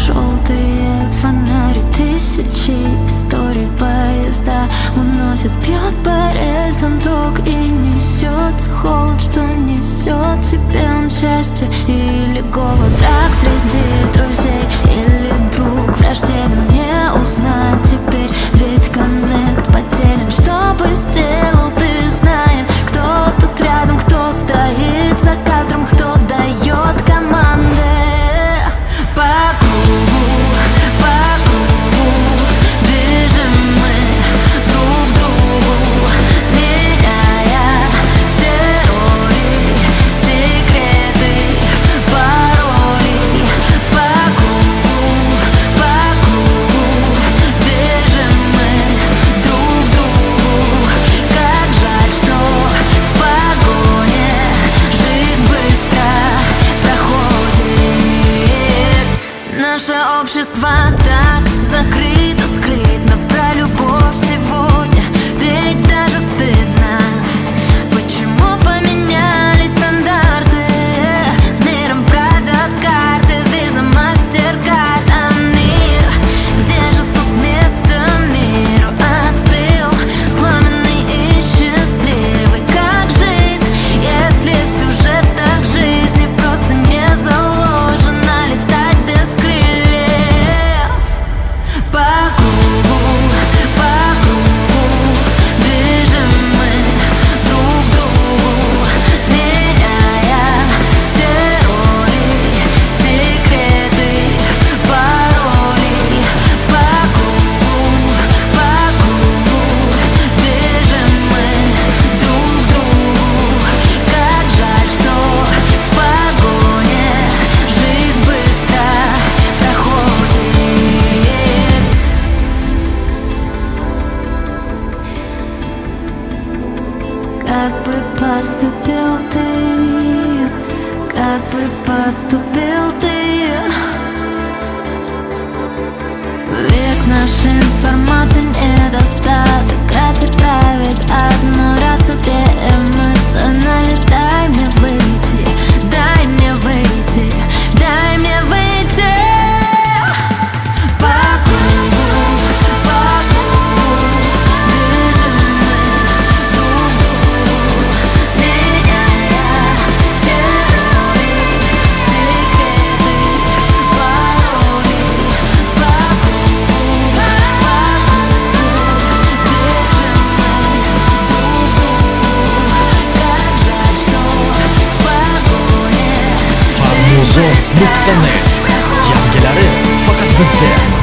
Желтые фонари, тысячи историй. Поезда уносят, бьет по рельсам ток и несет холод, что несет тебе он счастье или голод. Враг среди друзей или друг враждебен, не узнать теперь, ведь коннект потерян. Что бы сделал ты, зная, кто тут рядом, кто стоит за кадром, кто дает команды? По кругу движем мы друг другу, меняя все роли, секреты, пароли. По кругу движем мы друг другу. Как жаль, что в погоне жизнь быстро проходит. Наше общество так закрыто, скрытно про любовь сегодня, ведь даже стыдно. Почему поменялись стандарты? Миром правят карты, виза, мастеркард. А мир, где же тут место миру? Остыл, пламенный и счастливый. Как жить, если в сюжетах жизни просто не заложено летать без крыльев? По кругу движем мы друг другу, меняя все роли, секреты, пароли. По кругу движем мы друг другу. Как жаль, что в погоне жизнь быстро проходит. Как бы поступил ты, как бы поступил ты? Век нашей информации недостаток, грация правит одно рацию, где эмоциональность. Дай мне выйти, дай мне выйти, дай мне выйти. По кругу движем мы друг другу, меняя все роли, секреты, пароли. По кругу движем мы друг другу. Как жаль, что в погоне жизнь Farmuzon.net быстро yangilari faqat bizda.